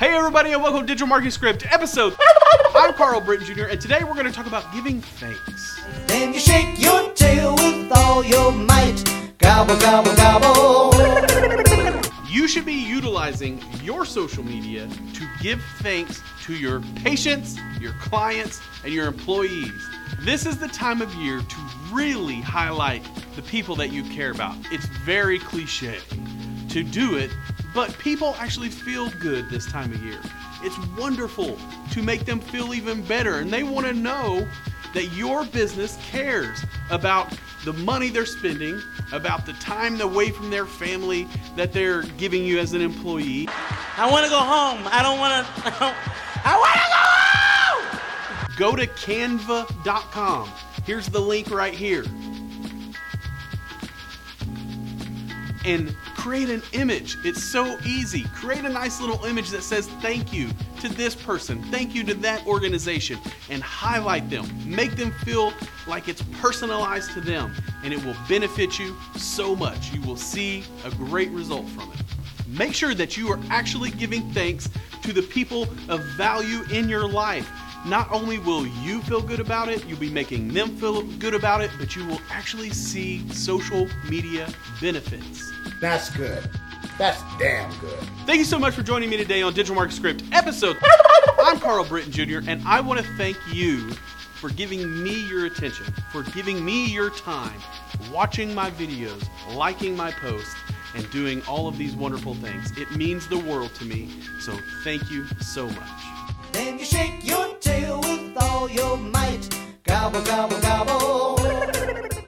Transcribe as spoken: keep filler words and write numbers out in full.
Hey everybody, and welcome to Digital Marketing Script episode. I'm Carl Britton Junior, and today we're going to talk about giving thanks. Then you shake your tail with all your might. Gobble, gobble, gobble. You should be utilizing your social media to give thanks to your patients, your clients, and your employees. This is the time of year to really highlight the people that you care about. It's very cliche to do it, but people actually feel good this time of year. It's wonderful to make them feel even better, and they want to know that your business cares about the money they're spending, about the time away from their family that they're giving you as an employee. I want to go home. I don't want to. I want to go home! Go to canva dot com. Here's the link right here. And create an image. It's so easy. Create a nice little image that says thank you to this person, thank you to that organization, and highlight them. Make them feel like it's personalized to them, and it will benefit you so much. You will see a great result from it. Make sure that you are actually giving thanks to the people of value in your life. Not only will you feel good about it, you'll be making them feel good about it, but you will actually see social media benefits. That's good. That's damn good. Thank you so much for joining me today on Digital Marketing Script episode. I'm Carl Britton Junior, and I want to thank you for giving me your attention, for giving me your time, watching my videos, liking my posts, and doing all of these wonderful things. It means the world to me, so thank you so much. Then you shake your tail with all your might. Gobble, gobble, gobble.